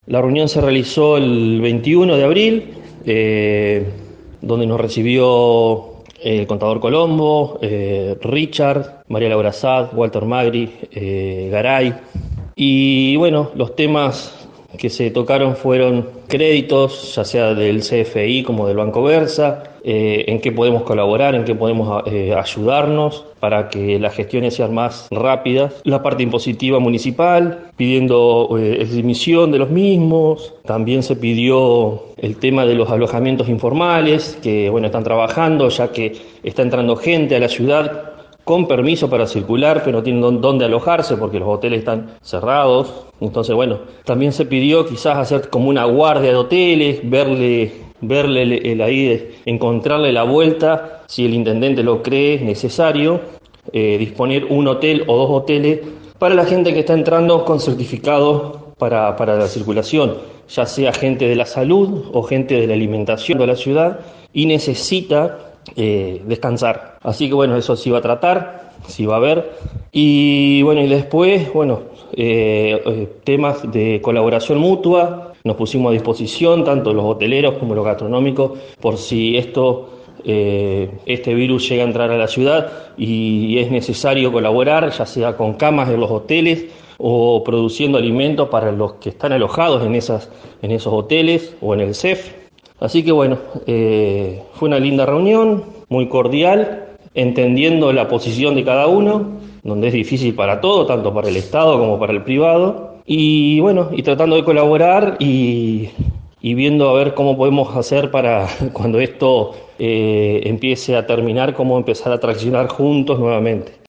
La reunión se realizó el 21 de abril, donde nos recibió el contador Colombo, Richard, María Laura Sad, Walter Magri, Garay. Y bueno, los temas que se tocaron fueron créditos, ya sea del CFI como del Banco Versa, en qué podemos colaborar, en qué podemos ayudarnos para que las gestiones sean más rápidas. La parte impositiva municipal, pidiendo exhibición de los mismos. También se pidió el tema de los alojamientos informales, que bueno, están trabajando ya que está entrando gente a la ciudad con permiso para circular, pero no tienen dónde alojarse porque los hoteles están cerrados. Entonces, bueno, también se pidió quizás hacer como una guardia de hoteles, verle encontrarle la vuelta, si el intendente lo cree necesario, disponer un hotel o dos hoteles para la gente que está entrando con certificado para la circulación, ya sea gente de la salud o gente de la alimentación de la ciudad y necesita descansar. Así que bueno, eso sí va a tratar, sí va a ver. Y bueno, y después, bueno, temas de colaboración mutua, nos pusimos a disposición, tanto los hoteleros como los gastronómicos, por si este virus llega a entrar a la ciudad y es necesario colaborar, ya sea con camas en los hoteles o produciendo alimentos para los que están alojados en esos hoteles o en el CEF. Así que bueno, fue una linda reunión, muy cordial, entendiendo la posición de cada uno, donde es difícil para todo, tanto para el Estado como para el privado, y bueno, y tratando de colaborar y viendo a ver cómo podemos hacer para cuando esto empiece a terminar, cómo empezar a traccionar juntos nuevamente.